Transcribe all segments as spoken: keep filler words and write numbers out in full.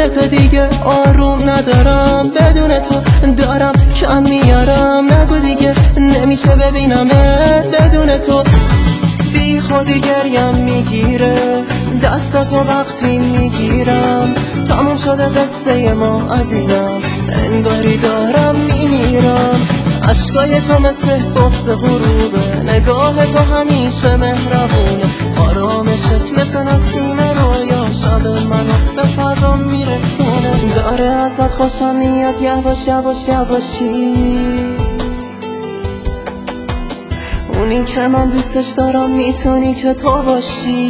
تو دیگه آروم ندارم، بدون تو دارم کم میارم. نگو دیگه نمیشه ببینمت بدون تو. بی خودی گریم میگیره دستاتو وقتی میگیرم. تموم شده قصه ما عزیزم، انگاری دارم میمیرم. عشقای تو مثل بغض غروبه، نگاه تو همیشه مهربونه. آرامشت مثل نسیم رویا، شب منو به فردا میرسونه. داره ازت خوشم میاد یواش یواش یواشی، اونی که من دوستش دارم میتونی که تو باشی.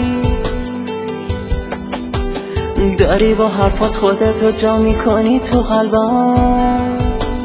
داری با حرفات خودتو جا میکنی تو قلبم،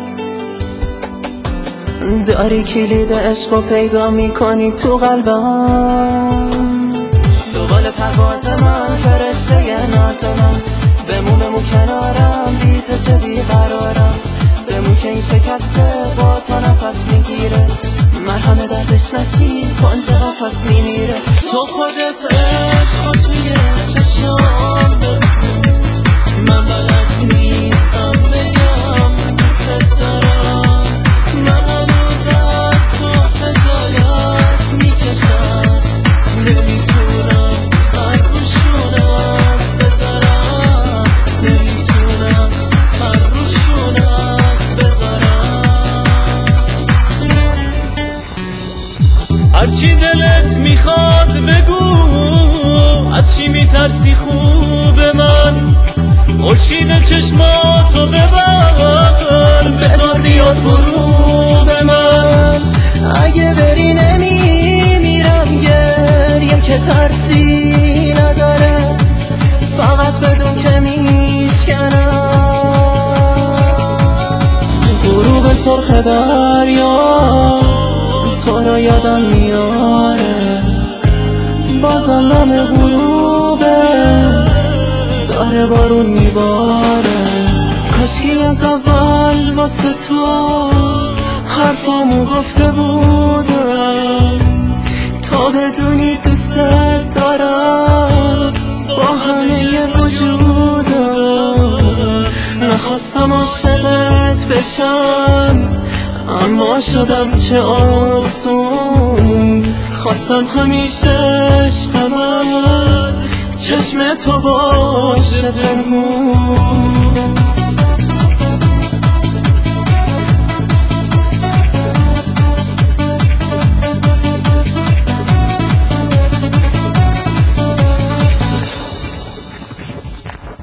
داری کلید عشقو پیدا میکنی تو قلبم. دوبال پرواز من فرشته ناز من، بمون بمون کنارم بی تو چه بیقرارم. بمون که این شکسته با تا نفس میگیره، مرهم دردش نشی کنج قفس میمیره. تو خودت عشقو توی چشام ببین، من بلد نیستم بگم دوست دارم. من هنوز از تو خجالت میکشم، نمیتونم سر رو شونت بذارم، نمیتونم سر رو شونت بذارم. هرچی دلت میخواد بگو، از چی میترسی خوب من؟ خورشید چشماتو ببر بذار بیاد غروب من. اگه بری نمیمیرم گریم که ترسی نداره، فقط بدون که میشکنم. غروب سرخ دریا تو رو یادم میاره، بازم نم غروبه داره بارون میباره. کاشکی از اول واسه تو حرفامو گفته بودم، تا بدونی دوست دارم با همه وجودم. نخواستم عاشقت بشم اما شدم چه آسون، خواستم همیشه عشقم از چشم تو باشه پنهون.